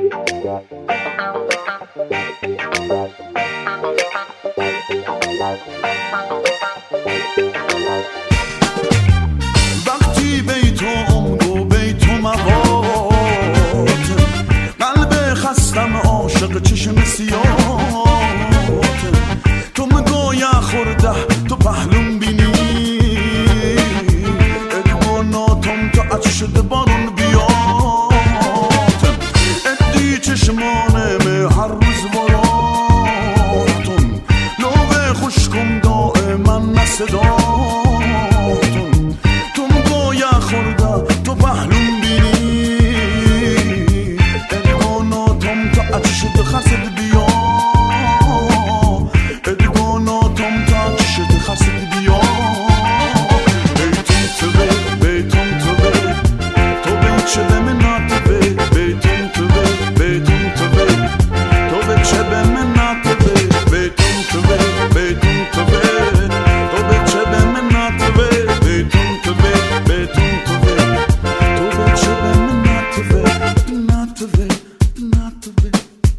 وقتی بیتم گو بیتم هوات قلب خستم عاشق چشم سیاهات تو مگویا خورده تو پهلوم بینی ادواناتم تا اچ شده بارون بیاتم ادی چشمانم هر روز وراتم لوه خوشکم دائما نصداتم تو مگویا خورده تو پهلوم بینی ادواناتم تا اچ شده خرسد بیا ادواناتم تا اچ شده خرسد بیا بیتم تو بیتم تو تو بیچه به من ناتبه بیتم تو بیتم تو تو بیچه به من ناتبه بیتم تو بیتم تو تو بیچه به من ناتبه بیتم تو بیتم تو تو بیچه به من ناتبه ناتبه ناتبه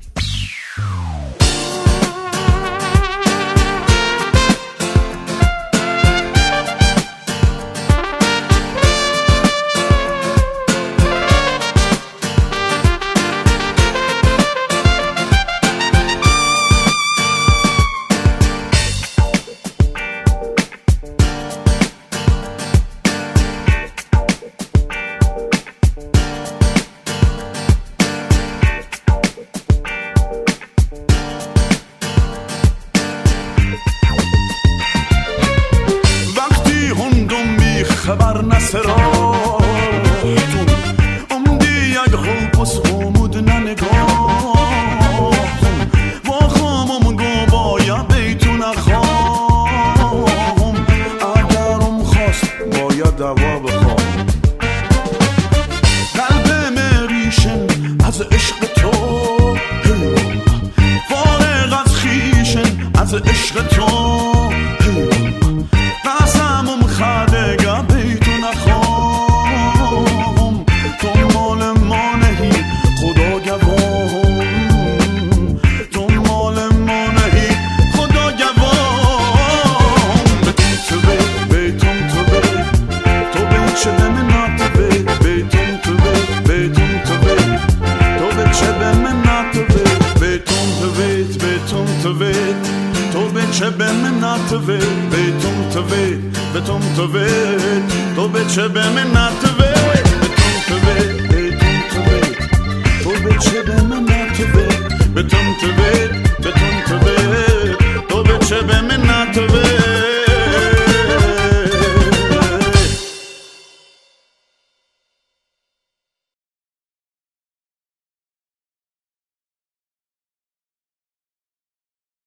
خبر نسراتون امدی یک خوبس غمود ننگاهتون با خامم گو بایا بیتون اخوام اگرم خواست باید دوا بخوام قلب مریشن از عشق تو فارغ از خیشن از عشق تو قسمم خدگه بیتون اخوام تو مال ما نهی خدا گوام تو مال ما نهی خدا گوام بیتون تو بیتون تو تو بیچه به من ناتبه بیتون تو بیتون تو تو بیچه به من ناتبه بیتون تو بیتون تو تو بیچه به من ناتبه بیتون تو بیتون تو تو بیچه به من ناتبه بیتون تو بیتون تو بیچه به من ناتبه بیتون تو